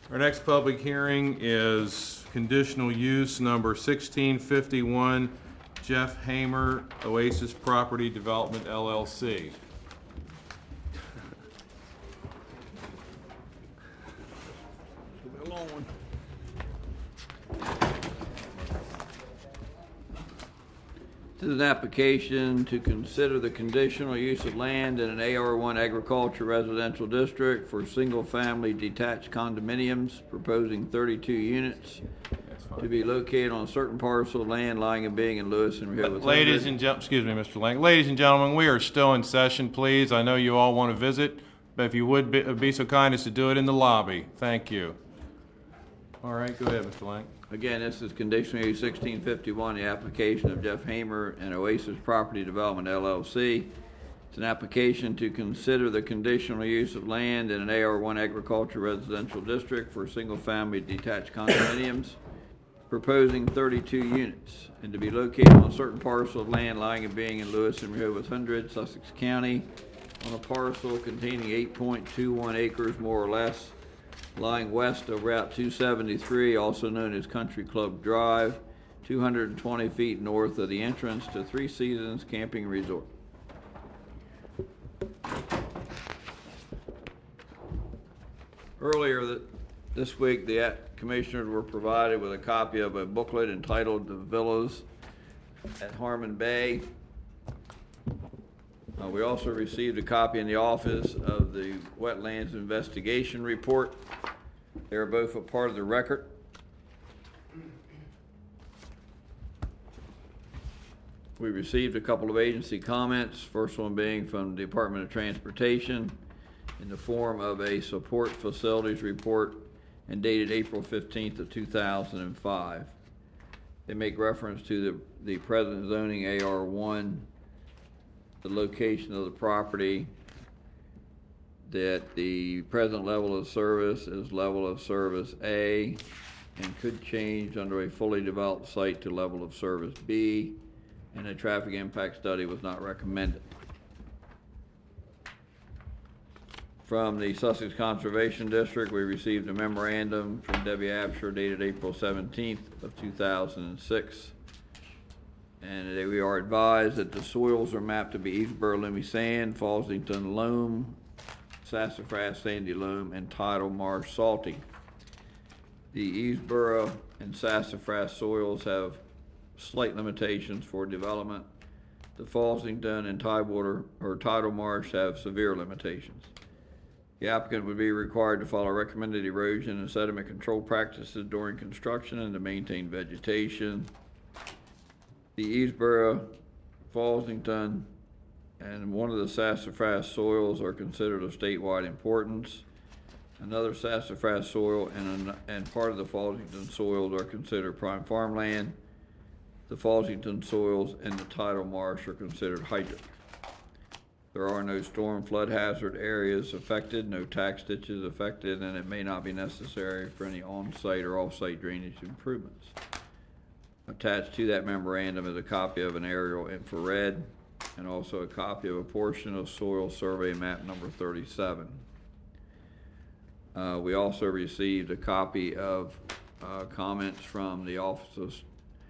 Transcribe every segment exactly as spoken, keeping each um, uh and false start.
Our next public hearing is conditional use number sixteen fifty-one, Jeff Hamer, Oasis Property Development, L L C. This is an application to consider the conditional use of land in an A R one agriculture residential district for single-family detached condominiums, proposing thirty-two units to be located on a certain parcel of land lying and being in Lewis and Rehoboth. Ladies and gentlemen, excuse me, Mister Lang. Ladies and gentlemen, we are still in session, please. I know you all want to visit, but if you would be, be so kind as to do it in the lobby. Thank you. All right, go ahead, Mister Lang. Again, this is conditional use sixteen fifty-one, the application of Jeff Hamer and Oasis Property Development, L L C. It's an application to consider the conditional use of land in an A R one agriculture residential district for single-family detached condominiums, proposing thirty-two units, and to be located on a certain parcel of land lying and being in Lewis and Rehoboth Hundred, Sussex County, on a parcel containing eight point two one acres, more or less, lying west of Route two seventy-three, also known as Country Club Drive, two hundred twenty feet north of the entrance to Three Seasons Camping Resort. Earlier th- this week, the commissioners were provided with a copy of a booklet entitled The Villas at Harmon Bay. Uh, we also received a copy in the office of the Wetlands Investigation Report. They are both a part of the record. We received a couple of agency comments, first one being from the Department of Transportation in the form of a support facilities report and dated April fifteenth of two thousand five. They make reference to the, the present zoning A R one, the location of the property, that the present level of service is level of service A and could change under a fully developed site to level of service B, and a traffic impact study was not recommended. From the Sussex Conservation District, we received a memorandum from Debbie Absher dated April seventeenth of two thousand six. And we are advised that the soils are mapped to be Eastboro Limy Sand, Fallsington Loam, Sassafras Sandy Loam, and Tidal Marsh Salty. The Eastboro and Sassafras soils have slight limitations for development. The Fallsington and Tidewater or Tidal Marsh have severe limitations. The applicant would be required to follow recommended erosion and sediment control practices during construction and to maintain vegetation. The Eastboro, Fallsington, and one of the sassafras soils are considered of statewide importance. Another sassafras soil and, and part of the Fallsington soils are considered prime farmland. The Fallsington soils and the tidal marsh are considered hydric. There are no storm flood hazard areas affected, no tax ditches affected, and it may not be necessary for any on-site or off-site drainage improvements. Attached to that memorandum is a copy of an aerial infrared and also a copy of a portion of soil survey map number thirty-seven. Uh, we also received a copy of uh, comments from the Office of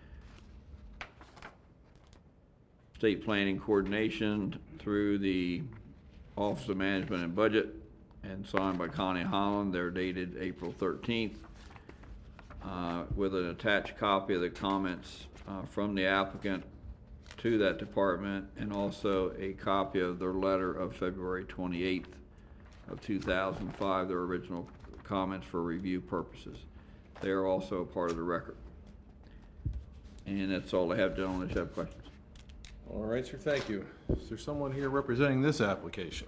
State Planning Coordination through the Office of Management and Budget, and signed by Connie Holland. They're dated April thirteenth, uh, with an attached copy of the comments uh, from the applicant to that department, and also a copy of their letter of February twenty-eighth of two thousand five, their original comments for review purposes. They are also a part of the record. And that's all I have, gentlemen, if you have questions. All right, sir, thank you. Is there someone here representing this application?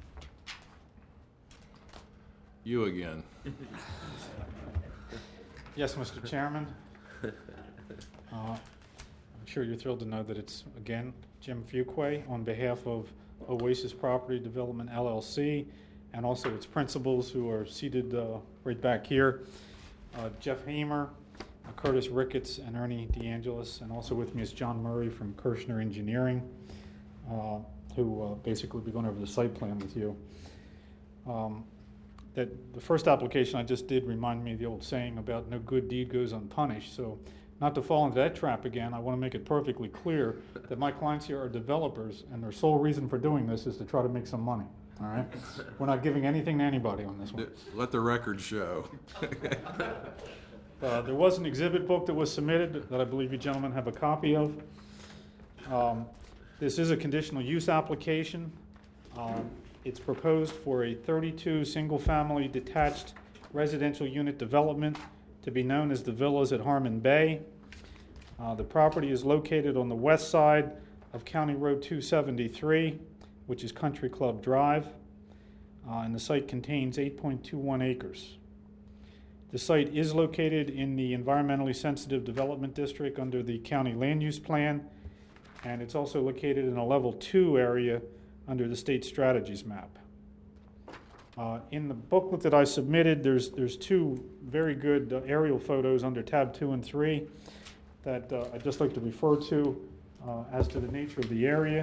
You again. Yes, Mister Chairman. Uh, I'm sure you're thrilled to know that it's, again, Jim Fuquay on behalf of Oasis Property Development, L L C, and also its principals who are seated uh, right back here. Uh, Jeff Hamer, uh, Curtis Ricketts, and Ernie DeAngelis, and also with me is John Murray from Kirshner Engineering, uh, who uh, basically will be going over the site plan with you. Um, that the first application I just did reminded me of the old saying about no good deed goes unpunished. So not to fall into that trap again, I want to make it perfectly clear that my clients here are developers, and their sole reason for doing this is to try to make some money. All right? We're not giving anything to anybody on this one. Let the record show. Uh, there was an exhibit book that was submitted that I believe you gentlemen have a copy of. Um, this is a conditional use application. Um, it's proposed for a thirty-two single-family detached residential unit development to be known as the Villas at Harmon Bay. Uh, the property is located on the west side of County Road two seventy-three, which is Country Club Drive, uh, and the site contains eight point two one acres. The site is located in the environmentally sensitive development district under the county land use plan, and it's also located in a level two area under the state strategies map. Uh, in the booklet that I submitted, there's there's two very good uh, aerial photos under tab two and three that uh, I'd just like to refer to uh, as to the nature of the area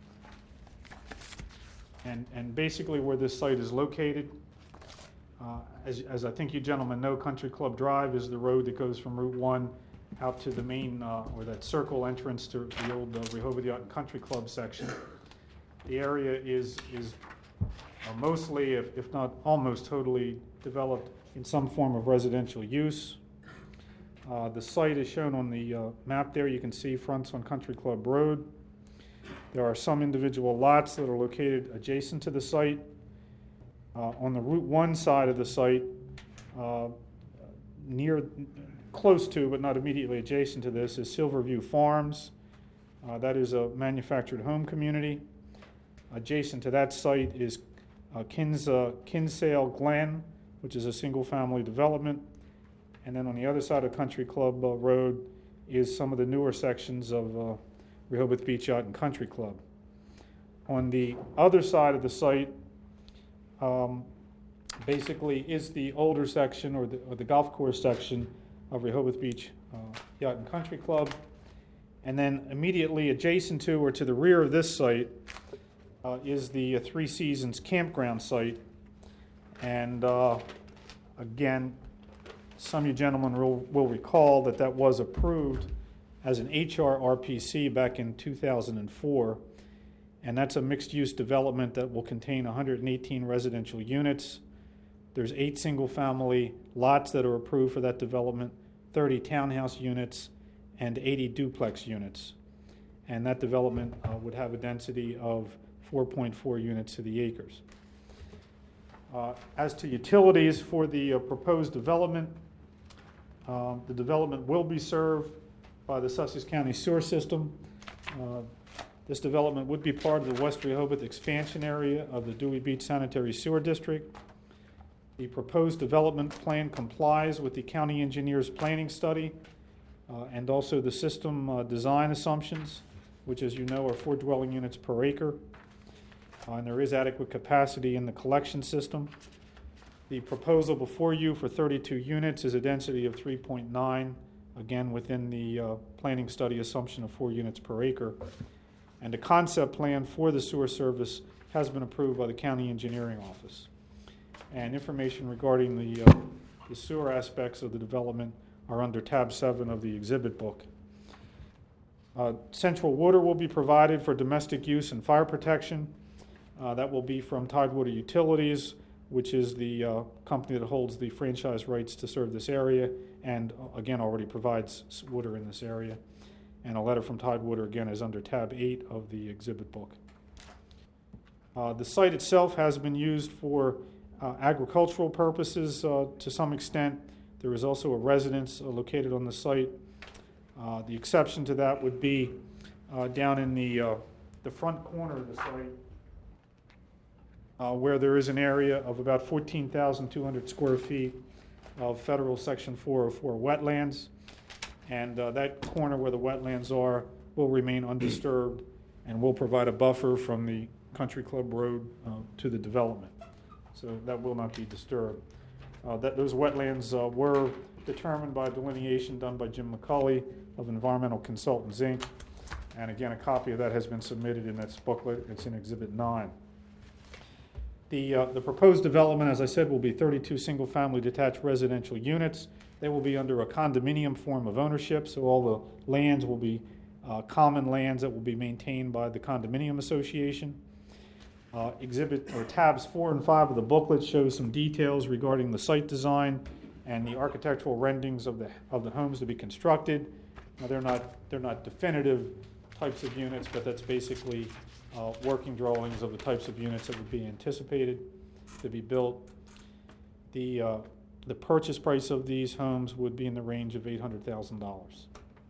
and and basically where this site is located. Uh, as, as I think you gentlemen know, Country Club Drive is the road that goes from Route one out to the main, uh, or that circle entrance to the old uh, Rehoboth Yacht and Country Club section. The area is, is uh, mostly, if, if not almost totally, developed in some form of residential use. Uh, the site is shown on the uh, map there. You can see fronts on Country Club Road. There are some individual lots that are located adjacent to the site. Uh, on the Route one side of the site, uh, near, close to, but not immediately adjacent to this, is Silverview Farms. Uh, that is a manufactured home community. Adjacent to that site is uh, Kins, uh, Kinsale Glen, which is a single-family development. And then on the other side of Country Club uh, Road is some of the newer sections of uh, Rehoboth Beach Yacht and Country Club. On the other side of the site, Um, basically is the older section or the, or the golf course section of Rehoboth Beach uh, Yacht and Country Club. And then immediately adjacent to or to the rear of this site uh, is the uh, Three Seasons campground site. And uh, again, some of you gentlemen will, will recall that that was approved as an H R R P C back in two thousand four. And that's a mixed-use development that will contain one hundred eighteen residential units. There's eight single-family lots that are approved for that development, thirty townhouse units, and eighty duplex units. And that development uh, would have a density of four point four units to the acres. Uh, as to utilities for the uh, proposed development, uh, the development will be served by the Sussex County Sewer System. Uh, This development would be part of the West Rehoboth expansion area of the Dewey Beach Sanitary Sewer District. The proposed development plan complies with the county engineer's planning study uh, and also the system uh, design assumptions, which, as you know, are four dwelling units per acre. Uh, and there is adequate capacity in the collection system. The proposal before you for thirty-two units is a density of three point nine, again within the uh, planning study assumption of four units per acre. And the concept plan for the sewer service has been approved by the county engineering office. And information regarding the, uh, the sewer aspects of the development are under tab seven of the exhibit book. Uh, central water will be provided for domestic use and fire protection. Uh, that will be from Tidewater Utilities, which is the uh, company that holds the franchise rights to serve this area and, uh, again, already provides water in this area. And a letter from Tidewater, again, is under tab eight of the exhibit book. Uh, the site itself has been used for uh, agricultural purposes uh, to some extent. There is also a residence uh, located on the site. Uh, the exception to that would be uh, down in the, uh, the front corner of the site uh, where there is an area of about fourteen thousand two hundred square feet of federal section four oh four wetlands. And uh, that corner where the wetlands are will remain undisturbed and will provide a buffer from the Country Club Road uh, to the development. So that will not be disturbed. Uh, that, those wetlands uh, were determined by delineation done by Jim McCulley of Environmental Consultants, Incorporated. And again, a copy of that has been submitted in that booklet. It's in Exhibit nine. The, uh, the proposed development, as I said, will be thirty-two single-family detached residential units. They will be under a condominium form of ownership, so all the lands will be uh, common lands that will be maintained by the condominium association. Uh, exhibit or tabs four and five of the booklet show some details regarding the site design and the architectural renderings of the of the homes to be constructed. Now, they're not they're not definitive types of units, but that's basically uh, working drawings of the types of units that would be anticipated to be built. The uh, the purchase price of these homes would be in the range of eight hundred thousand dollars.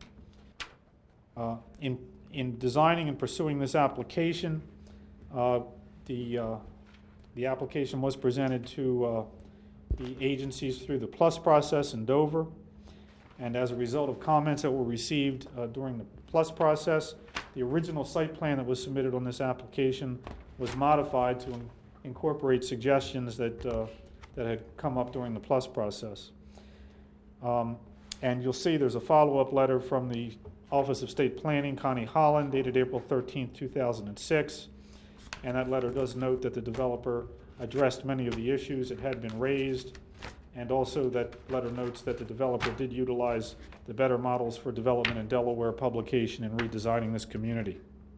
Uh, in in designing and pursuing this application, uh, the uh, the application was presented to uh, the agencies through the PLUS process in Dover, and as a result of comments that were received uh, during the PLUS process, the original site plan that was submitted on this application was modified to in- incorporate suggestions that uh, that had come up during the PLUS process. Um, and you'll see there's a follow-up letter from the Office of State Planning, Connie Holland, dated April thirteenth, two thousand six. And that letter does note that the developer addressed many of the issues that had been raised, and also that letter notes that the developer did utilize the Better Models for Development in Delaware publication in redesigning this community.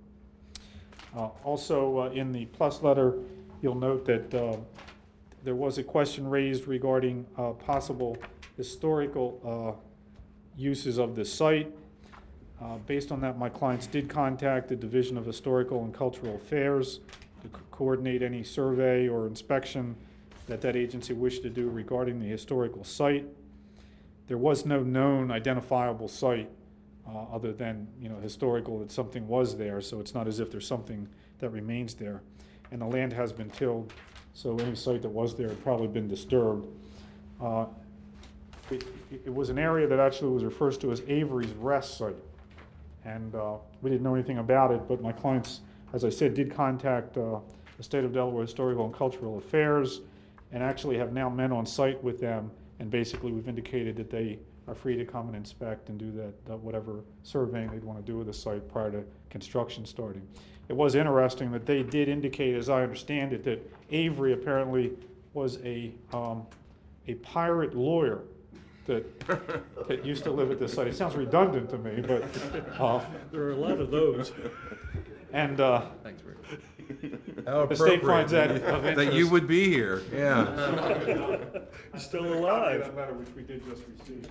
Uh, also, uh, in the PLUS letter, you'll note that uh, there was a question raised regarding uh, possible historical uh, uses of this site. Uh, based on that, my clients did contact the Division of Historical and Cultural Affairs to co- coordinate any survey or inspection that that agency wished to do regarding the historical site. There was no known identifiable site uh, other than, you know, historical, that something was there, so it's not as if there's something that remains there. And the land has been tilled, so any site that was there had probably been disturbed. Uh, it, it was an area that actually was referred to as Avery's Rest Site. And uh, we didn't know anything about it, but my clients, as I said, did contact uh, the State of Delaware Historical and Cultural Affairs, and actually have now met on site with them, and basically we've indicated that they are free to come and inspect and do that, that whatever surveying they'd want to do with the site prior to construction starting. It was interesting that they did indicate, as I understand it, that Avery apparently was a um, a pirate lawyer that that used to live at this site. It sounds redundant to me, but uh, There are a lot of those. and uh, Thanks, Rick. How the state finds that appropriate of that interest. you would be here, yeah. Still alive. That letter which we did just receive.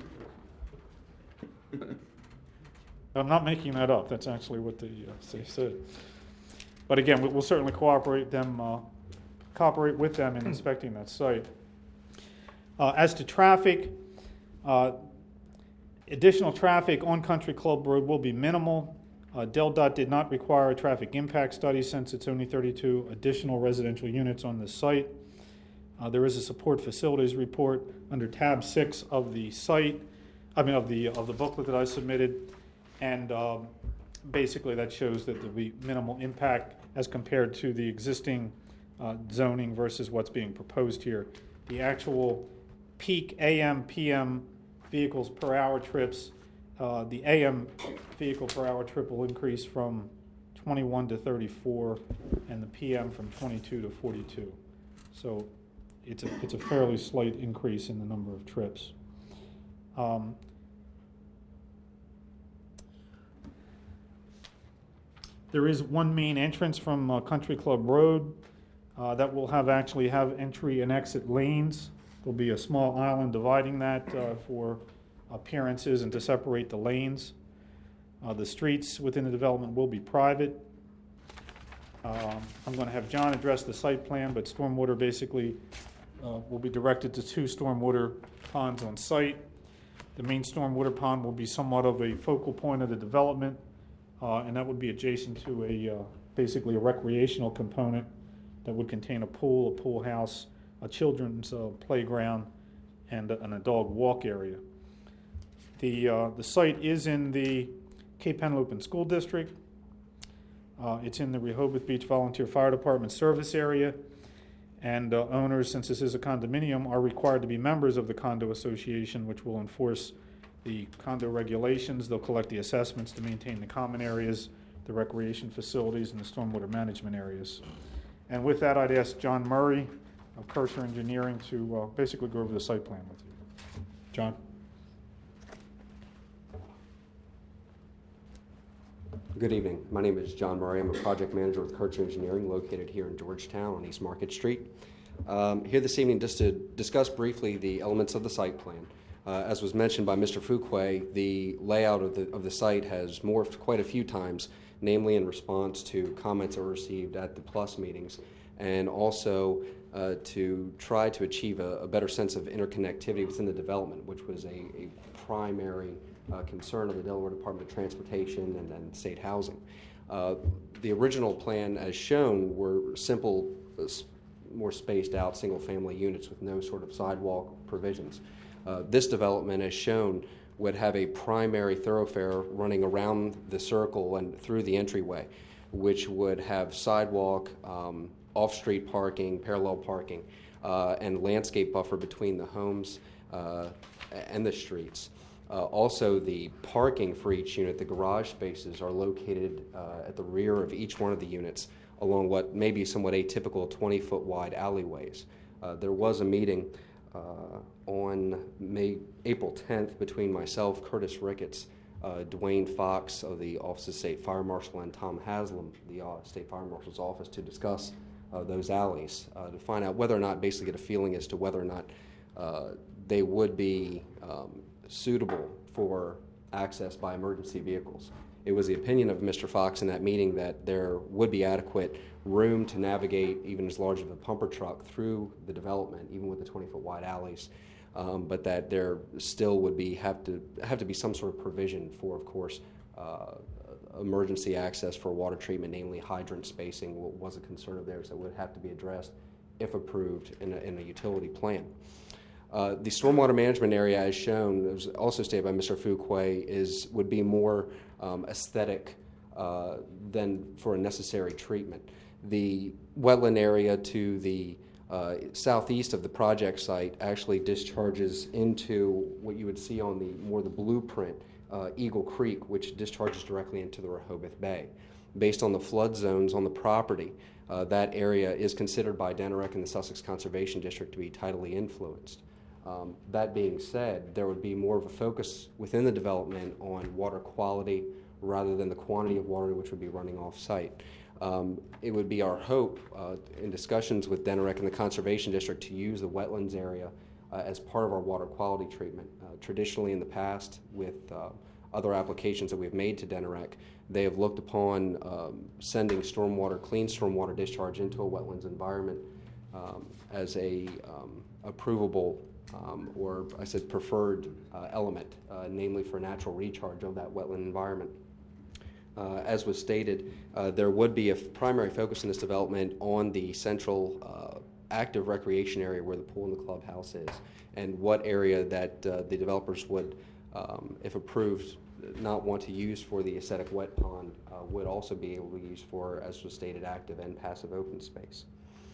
I'm not making that up. That's actually what the, uh, they said. But again, we- we'll certainly cooperate them, uh, cooperate with them in inspecting that site. Uh, as to traffic, uh, additional traffic on Country Club Road will be minimal. Uh, DelDOT did not require a traffic impact study since it's only thirty-two additional residential units on this site. Uh, there is a support facilities report under tab six of the site, I mean of the of the booklet that I submitted, and um, basically that shows that there'll be minimal impact as compared to the existing uh, zoning versus what's being proposed here. The actual peak A M P M vehicles per hour trips, uh, the A M vehicle per hour trip will increase from twenty-one to thirty-four, and the P M from twenty-two to forty-two. So it's a it's a fairly slight increase in the number of trips. Um, there is one main entrance from uh, Country Club Road uh, that will have actually have entry and exit lanes. There'll be a small island dividing that uh, for appearances and to separate the lanes. Uh, the streets within the development will be private. Um, I'm going to have John address the site plan, but stormwater basically uh, will be directed to two stormwater ponds on site. The main stormwater pond will be somewhat of a focal point of the development, uh, and that would be adjacent to a uh, basically a recreational component that would contain a pool, a pool house, a children's uh, playground, and a, and a dog walk area. The uh, the site is in the Cape Henlopen School District. Uh, it's in the Rehoboth Beach Volunteer Fire Department service area, and uh, owners, since this is a condominium, are required to be members of the condo association, which will enforce the condo regulations. They'll collect the assessments to maintain the common areas, the recreation facilities, and the stormwater management areas. And with that, I'd ask John Murray of Cursor Engineering to uh, basically go over the site plan with you. John? Good evening. My name is John Murray. I'm a project manager with Cursor Engineering located here in Georgetown on East Market Street. Um, here this evening just to discuss briefly the elements of the site plan. Uh, as was mentioned by Mister Fuquay, the layout of the, of the site has morphed quite a few times, namely in response to comments that were received at the PLUS meetings, and also uh, to try to achieve a, a better sense of interconnectivity within the development, which was a, a primary uh, concern of the Delaware Department of Transportation and then State Housing. Uh, the original plan, as shown, were simple, uh, more spaced out single-family units with no sort of sidewalk provisions. Uh, this development, as shown, would have a primary thoroughfare running around the circle and through the entryway, which would have sidewalk, um, off-street parking, parallel parking, uh, and landscape buffer between the homes uh, and the streets. Uh, also, the parking for each unit, the garage spaces, are located uh, at the rear of each one of the units along what may be somewhat atypical twenty-foot wide alleyways. Uh, there was a meeting Uh, on May, April tenth between myself, Curtis Ricketts, uh, Dwayne Fox of the Office of State Fire Marshal, and Tom Haslam, the uh, State Fire Marshal's office, to discuss uh, those alleys, uh, to find out whether or not, basically get a feeling as to whether or not uh, they would be um, suitable for access by emergency vehicles. It was the opinion of Mister Fox in that meeting that there would be adequate room to navigate even as large of a pumper truck through the development, even with the twenty-foot wide alleys, um, but that there still would be have to have to be some sort of provision for, of course, uh, emergency access for water treatment, namely hydrant spacing, was a concern of theirs that would have to be addressed if approved in a, in a utility plan. Uh, the stormwater management area, as shown, it was also stated by Mister Fuquay, is would be more um, aesthetic uh, than for a necessary treatment. The wetland area to the uh, southeast of the project site actually discharges into what you would see on the more the blueprint, uh, Eagle Creek, which discharges directly into the Rehoboth Bay. Based on the flood zones on the property, uh, that area is considered by DENEREC and the Sussex Conservation District to be tidally influenced. Um, that being said, there would be more of a focus within the development on water quality rather than the quantity of water which would be running off-site. Um, it would be our hope uh, in discussions with DENEREC and the Conservation District to use the wetlands area uh, as part of our water quality treatment. Uh, traditionally in the past, with uh, other applications that we've made to DENEREC, they have looked upon um, sending stormwater, clean stormwater discharge into a wetlands environment um, as a um, approvable um, or I said preferred uh, element, uh, namely for natural recharge of that wetland environment. Uh, as was stated, uh, there would be a f- primary focus in this development on the central uh, active recreation area where the pool and the clubhouse is, and what area that uh, the developers would, um, if approved, not want to use for the aesthetic wet pond, uh, would also be able to use for, as was stated, active and passive open space.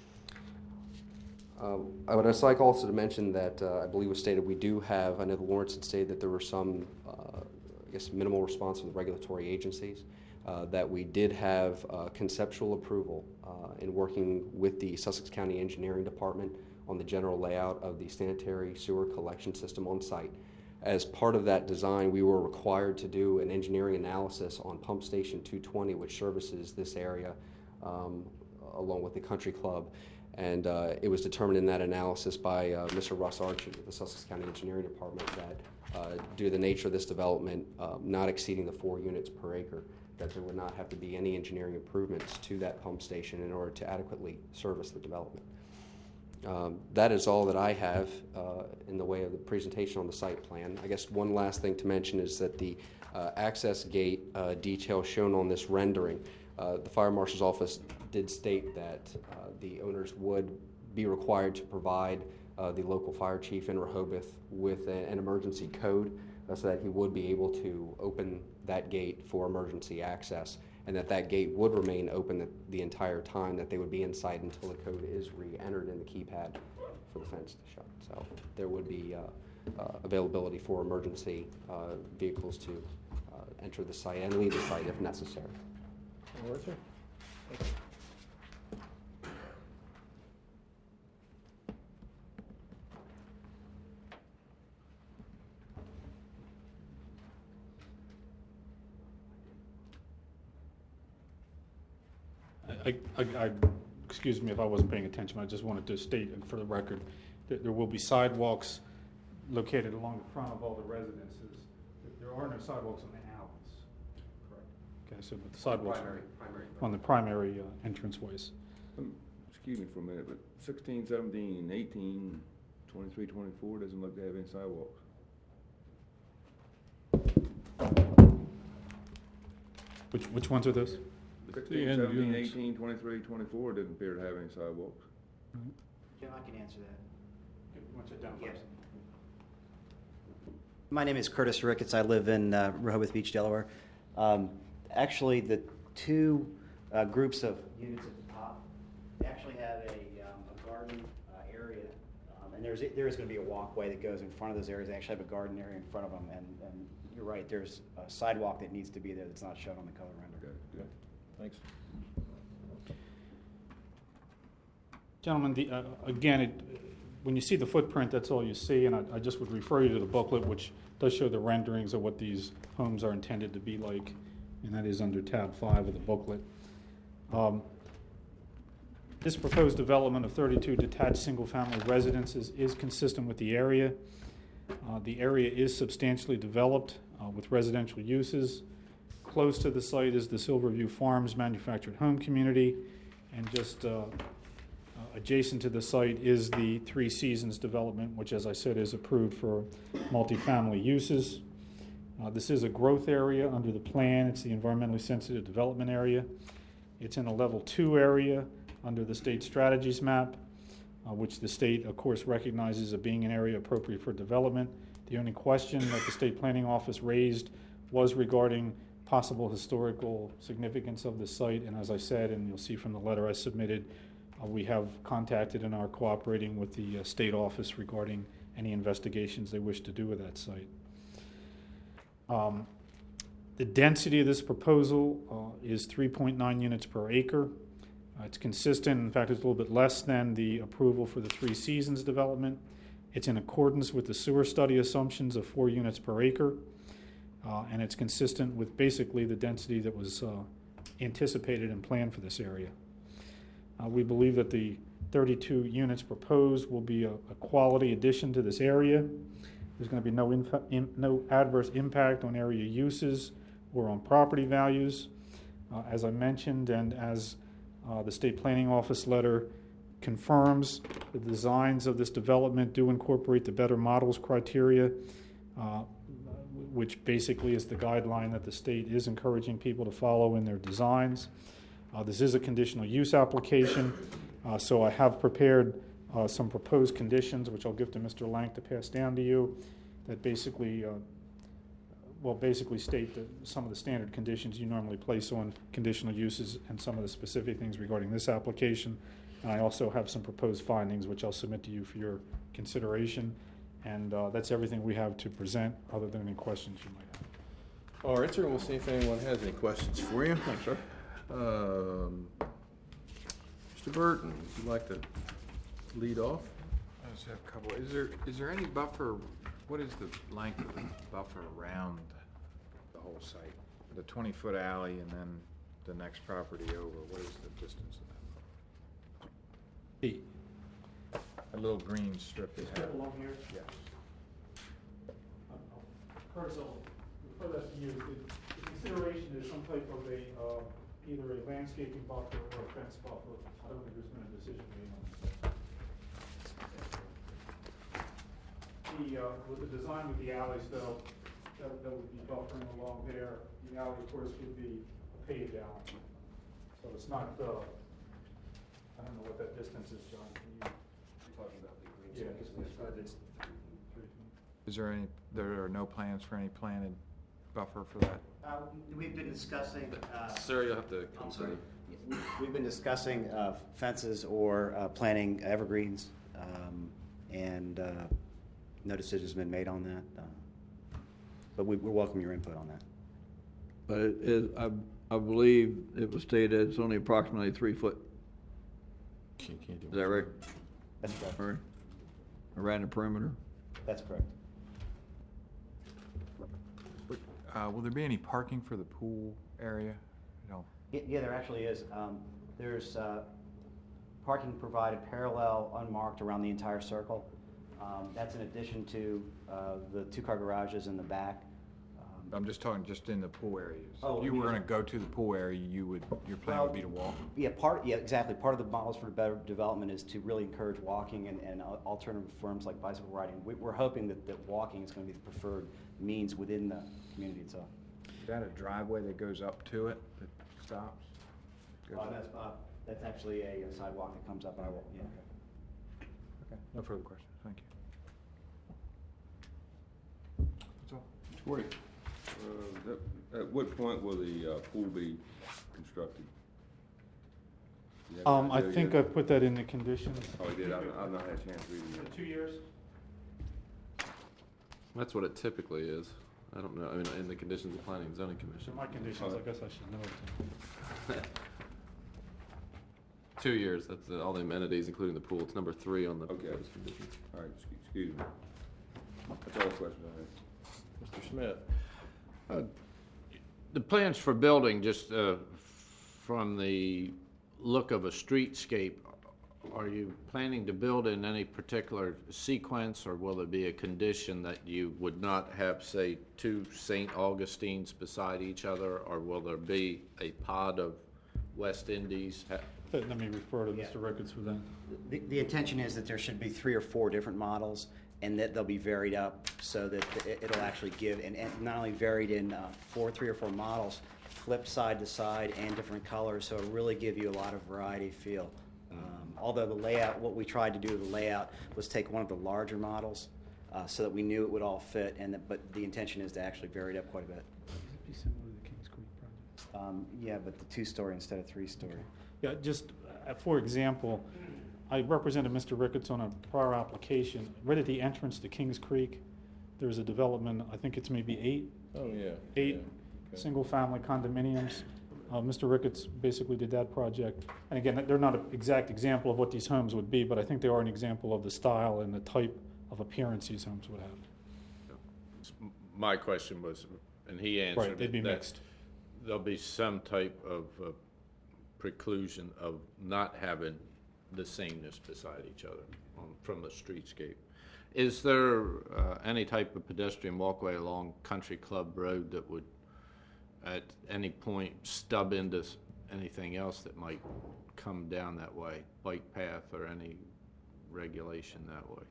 Uh, I would just like also to mention that uh, I believe was stated we do have, I know the Lawrence had stated that there were some uh, I guess minimal response from the regulatory agencies, uh, that we did have uh, conceptual approval uh, in working with the Sussex County Engineering Department on the general layout of the sanitary sewer collection system on site. As part of that design, we were required to do an engineering analysis on Pump Station two twenty, which services this area um, along with the Country Club. And uh, it was determined in that analysis by uh, Mister Russ Archie of the Sussex County Engineering Department that uh, due to the nature of this development, uh, not exceeding the four units per acre, that there would not have to be any engineering improvements to that pump station in order to adequately service the development. Um, that is all that I have uh, in the way of the presentation on the site plan. I guess one last thing to mention is that the uh, access gate uh, detail shown on this rendering, uh, the Fire Marshal's office did state that uh, the owners would be required to provide uh, the local fire chief in Rehoboth with a, an emergency code uh, so that he would be able to open that gate for emergency access, and that that gate would remain open the, the entire time, that they would be inside until the code is re-entered in the keypad for the fence to shut. So there would be uh, uh, availability for emergency uh, vehicles to uh, enter the site and leave the site if necessary. Arthur? I, I, I, excuse me if I wasn't paying attention, I just wanted to state for the record that there will be sidewalks located along the front of all the residences. There are no sidewalks on the alleys. Correct. Okay, so but the sidewalks are Primary, primary. on the primary uh, entranceways. Um, Excuse me for a minute, but sixteen, seventeen, eighteen, twenty-three, twenty-four doesn't look to have any sidewalks. Which, which ones are those? Sixteen, end seventeen, units. eighteen, twenty-three, twenty-four didn't appear to have any sidewalks. Jim, I can answer that. Why don't you down Yes. first? My name is Curtis Ricketts. I live in uh, Rehoboth Beach, Delaware. Um, Actually, the two uh, groups of units at the top, they actually have a um, a garden uh, area. Um, And there's, there is going to be a walkway that goes in front of those areas. They actually have a garden area in front of them. And and you're right, there's a sidewalk that needs to be there that's not shown on the color render. Okay, good. Thanks. Gentlemen, the, uh, again, it, when you see the footprint, that's all you see, and I, I just would refer you to the booklet, which does show the renderings of what these homes are intended to be like, and that is under tab five of the booklet. Um, this proposed development of thirty-two detached single-family residences is consistent with the area. Uh, the area is substantially developed uh, with residential uses. Close to the site is the Silverview Farms manufactured home community, and just uh, Uh, adjacent to the site is the Three Seasons development, which, as I said, is approved for multifamily uses. Uh, this is a growth area under the plan. It's the environmentally sensitive development area. It's in a level two area under the state strategies map, uh, which the state, of course, recognizes as being an area appropriate for development. The only question that the state planning office raised was regarding possible historical significance of the site, and as I said, and you'll see from the letter I submitted, Uh, we have contacted and are cooperating with the uh, state office regarding any investigations they wish to do with that site. Um, the density of this proposal uh, is three point nine units per acre. Uh, it's consistent, in fact, it's a little bit less than the approval for the Three Seasons development. It's in accordance with the sewer study assumptions of four units per acre, uh, and it's consistent with basically the density that was uh, anticipated and planned for this area. Uh, we believe that the thirty-two units proposed will be a, a quality addition to this area. There's going to be no, inf- in, no adverse impact on area uses or on property values. Uh, as I mentioned, and as uh, the state planning office letter confirms, the designs of this development do incorporate the Better Models criteria, uh, which basically is the guideline that the state is encouraging people to follow in their designs. Uh, this is a conditional use application, uh, so I have prepared uh, some proposed conditions, which I'll give to Mister Lang to pass down to you, that basically, uh, well, basically state that some of the standard conditions you normally place on conditional uses and some of the specific things regarding this application. And I also have some proposed findings, which I'll submit to you for your consideration. And uh, that's everything we have to present, other than any questions you might have. All right, sir, we'll see if anyone has any questions for you. Thanks, sir. Um, Mister Burton, would you like to lead off? I just have a couple. Is there, is there any buffer, what is the length of the buffer around the whole site? The twenty-foot alley and then the next property over, what is the distance of that? The, A little green strip they have. along here? Yes. Curtis, I'll refer that to you. The the consideration is some type of a, uh, either a landscaping buffer or a fence buffer. I don't think there's been a decision made on that. The, uh, with the design with the alleys though, that, that would be buffering along there. The alley, of course, would be a paved alley. So it's not, uh, I don't know what that distance is, John. Can you? Talking about the green Yeah, space. it's- it's- It's Is there any, there are no plans for any planted buffer for that? Uh, We've been discussing. uh, Sir, you'll have to come I'm to sorry. We've been discussing uh, fences or uh, planting evergreens, um, and uh, no decision's been made on that. uh, But we we welcome your input on that. But it is, I, I believe it was stated it's only approximately three foot. Can't- can't do Is that right? That's correct. Right. Around the perimeter? That's correct. Uh, will there be any parking for the pool area? No. Yeah, yeah, there actually is. Um, There's uh, parking provided parallel, unmarked around the entire circle. Um, That's in addition to uh, the two-car garages in the back. Um, I'm just talking just in the pool areas. Oh, If you you were mean- gonna go to the pool area, you would, your plan would be to walk? Yeah, part, yeah, exactly. Part of the models for better development is to really encourage walking and, and al- alternative forms like bicycle riding. We, we're hoping that, that walking is gonna be the preferred means within the community itself. Is that a driveway that goes up to it, that stops? Goes Uh, up? that's, uh, that's actually a a sidewalk that comes up, I will, yeah. Okay, no further questions, thank you. That's all. Mister Woody, uh, at, at what point will the, uh, pool be constructed? Do you have an Um, I idea think yet? I put that in the conditions. Oh, he did, I've, I've not had a chance to read it yet. Two years? That's what it typically is. I don't know, I mean, in the conditions of planning and zoning So commission. my conditions, I guess I should know it. Two years, that's uh, all the amenities, including the pool. It's number three on the Okay. proposed conditions. All right, excuse, excuse me. That's all the questions I have. Mister Smith? Uh, The plans for building, just uh, from the look of a streetscape, are you planning to build in any particular sequence, or will there be a condition that you would not have, say, two Saint Augustines beside each other, or will there be a pod of West Indies? Ha- Let let me refer to Yeah. Mister Ricketts for that. The, the intention is that there should be three or four different models, and that they'll be varied up so that it, it'll actually give, and, and not only varied in uh, four, three or four models, flipped side to side and different colors, so it'll really give you a lot of variety feel. Um, although the layout, what we tried to do with the layout was take one of the larger models uh, so that we knew it would all fit, and that, but the intention is to actually vary it up quite a bit. Be similar to the Kings Creek project. Um, yeah, but the two-story instead of three-story. Yeah, just, uh, for example, I represented Mister Ricketts on a prior application. Right at the entrance to Kings Creek, there's a development, I think it's maybe eight, Oh, yeah. eight yeah, okay. single-family condominiums. Uh, Mister Ricketts basically did that project. And again, they're not an exact example of what these homes would be, but I think they are an example of the style and the type of appearance these homes would have. My question was, and he answered Right, they'd it, be that mixed. there'll be some type of uh, preclusion of not having the sameness beside each other on, from the streetscape. Is there uh, any type of pedestrian walkway along Country Club Road that would at any point stub into s- anything else that might come down that way, bike path or any regulation that way?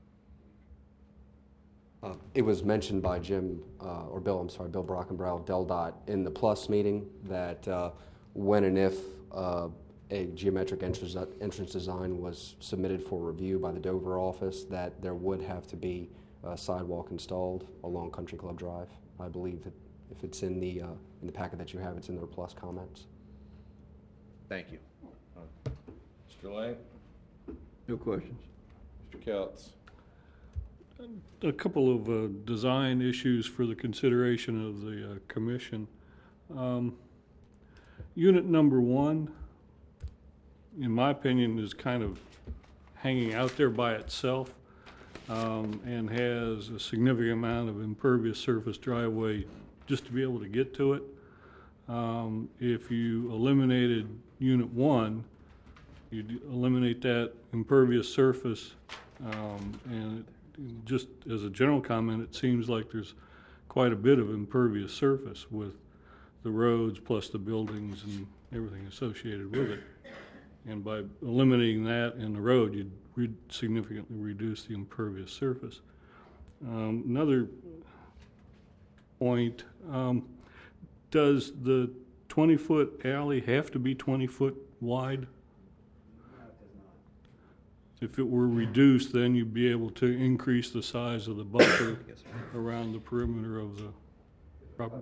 Uh, It was mentioned by Jim, uh, or Bill, I'm sorry, Bill Brockenbrow of Del Dot in the Plus meeting that uh, when and if uh, a geometric entrance, entrance design was submitted for review by the Dover office, that there would have to be a sidewalk installed along Country Club Drive. I believe that if it's in the, uh, in the packet that you have, it's in their Plus comments. Thank you. Mister Lang? No questions. Mister Keltz? A couple of uh, design issues for the consideration of the uh, commission. Um, Unit number one, in my opinion, is kind of hanging out there by itself um, and has a significant amount of impervious surface driveway just to be able to get to it. Um, If you eliminated unit one, you'd eliminate that impervious surface, um, and it, just as a general comment, it seems like there's quite a bit of impervious surface with the roads plus the buildings and everything associated with it. And by eliminating that and the road, you'd re- significantly reduce the impervious surface. Um, another point, um, does the twenty-foot alley have to be twenty foot wide? If it were reduced, then you'd be able to increase the size of the buffer around the perimeter of the property.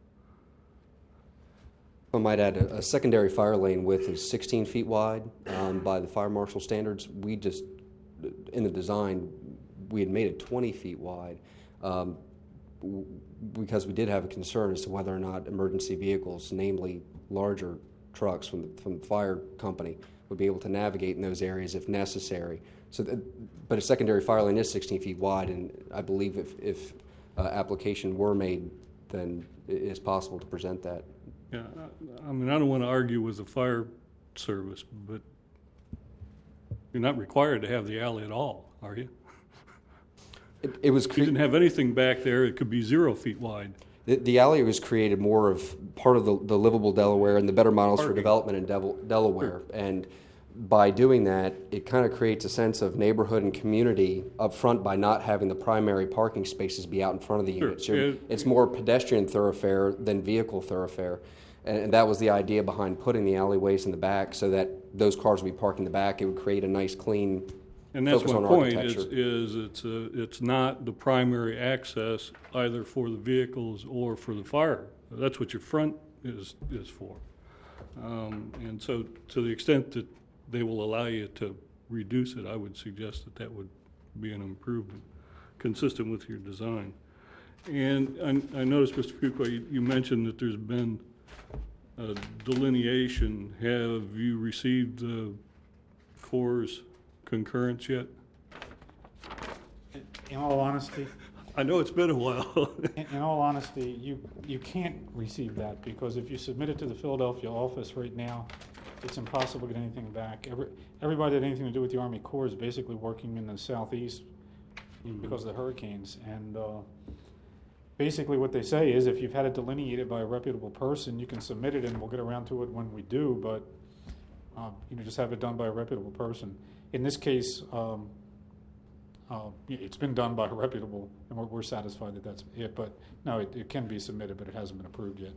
I might add, a, a secondary fire lane width is sixteen feet wide um, by the fire marshal standards. We just, in the design, we had made it twenty feet wide um, w- because we did have a concern as to whether or not emergency vehicles, namely larger trucks from the, from the fire company, would be able to navigate in those areas if necessary. So, that, but a secondary fire lane is sixteen feet wide, and I believe if, if uh, application were made, then it is possible to present that. Yeah, I- I mean, I don't want to argue with the fire service, but you're not required to have the alley at all, are you? It, it was If you cre- didn't have anything back there, it could be zero feet wide. the, the alley was created more of part of the, the livable Delaware and the better models for Parking. development in Devil, Delaware. And by doing that, it kind of creates a sense of neighborhood and community up front by not having the primary parking spaces be out in front of the Sure. units. You're- Yeah. It's more pedestrian thoroughfare than vehicle thoroughfare. And, and that was the idea behind putting the alleyways in the back so that those cars would be parked in the back. It would create a nice, clean And that's focus my on point, is, architecture. is it's, a- it's not the primary access either for the vehicles or for the fire. That's what your front is, is for. Um, And so, to the extent that they will allow you to reduce it, I would suggest that that would be an improvement, consistent with your design. And I, I noticed, Mister Fuqua, you, you mentioned that there's been a delineation. Have you received the Corps' concurrence yet? In all honesty, I know it's been a while. in, in all honesty, you, you can't receive that, because if you submit it to the Philadelphia office right now, it's impossible to get anything back. Every, everybody that had anything to do with the Army Corps is basically working in the southeast because of the hurricanes. And uh, basically what they say is, if you've had it delineated by a reputable person, you can submit it and we'll get around to it when we do, but uh, you know, just have it done by a reputable person. In this case, um, uh, it's been done by a reputable, and we're, we're satisfied that that's it. But no, it, it can be submitted, but it hasn't been approved yet.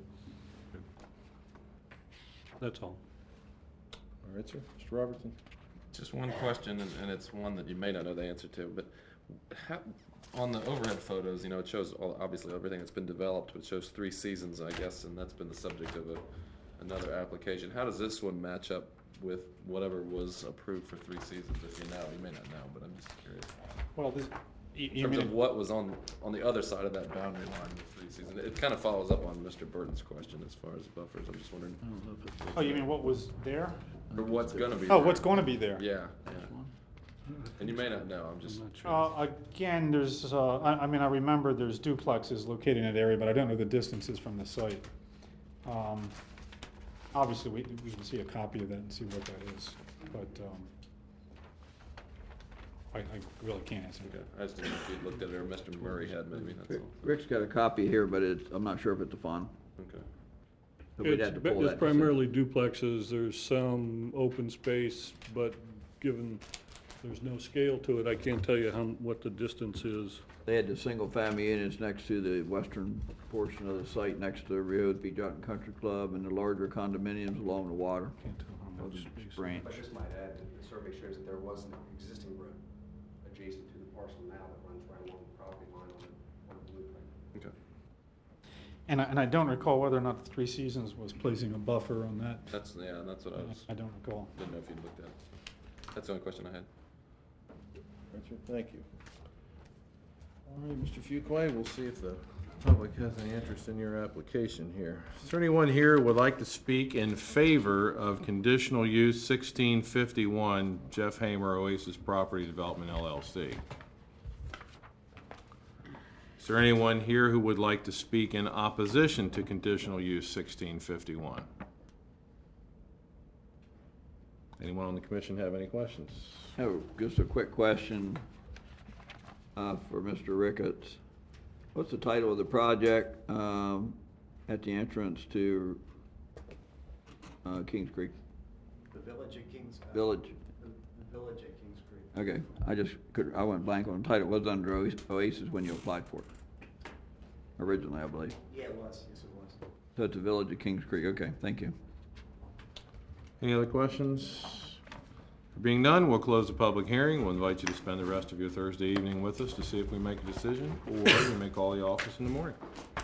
That's all. All right, sir. Mister Robertson? Just one question, and, and it's one that you may not know the answer to, but how, on the overhead photos, you know, it shows all, obviously everything that's been developed, but it shows three seasons, I guess, and that's been the subject of a, another application. How does this one match up with whatever was approved for three seasons, if you know? You may not know, but I'm just curious. Well, this, you, In you terms mean, of what was on, on the other side of that boundary line with three seasons. It kind of follows up on Mister Burton's question as far as buffers. I'm just wondering. oh, you mean what was there? Or what's gonna be. Oh, there. what's going to be there? Yeah, yeah. And you may not know, I'm just. I'm not sure. Uh, again, there's, uh, I, I mean, I remember there's duplexes located in that area, but I don't know the distances from the site. Um, obviously, we, we can see a copy of that and see what that is, but, um, I, I really can't answer Okay, that. I just didn't know if you'd looked at it or Mister Murray had maybe, that's Rick- all. Rick's got a copy here, but it's, I'm not sure if it's a font. Okay. So we'd It's, have to ba- pull it's that. primarily duplexes, there's some open space, but given there's no scale to it, I can't tell you how, what the distance is. They had the single-family units next to the western portion of the site, next to the Rehoboth Beach Yacht and Country Club, and the larger condominiums along the water. Can't tell how of much the space. branch. I just might add that the survey shows that there was an existing road adjacent to the parcel now that runs right along the property line on the, on the blueprint. Okay. And I, and I don't recall whether or not the Three Seasons was placing a buffer on that. That's, yeah, that's what I was, I don't recall. didn't know if you'd looked at it. That's the only question I had. Richard, thank you. All right, Mister Fuqua, we'll see if the public has any interest in your application here. Is there anyone here who would like to speak in favor of conditional use sixteen fifty-one Jeff Hamer Oasis Property Development L L C? Is there anyone here who would like to speak in opposition to conditional use sixteen fifty-one? Anyone on the commission have any questions? Oh, just a quick question, uh, for Mister Ricketts. What's the title of the project, um, at the entrance to, uh, Kings Creek? The village at Kings. uh, Village? The the village at Kings Creek. Okay, I just could, I went blank on the title. It was under Oas- Oasis when you applied for it. Originally, I believe. Yeah, it was, yes, it was. So it's the village of Kings Creek. Okay, thank you. Any other questions? Being none, we'll close the public hearing. We'll invite you to spend the rest of your Thursday evening with us to see if we make a decision, or you may call the office in the morning.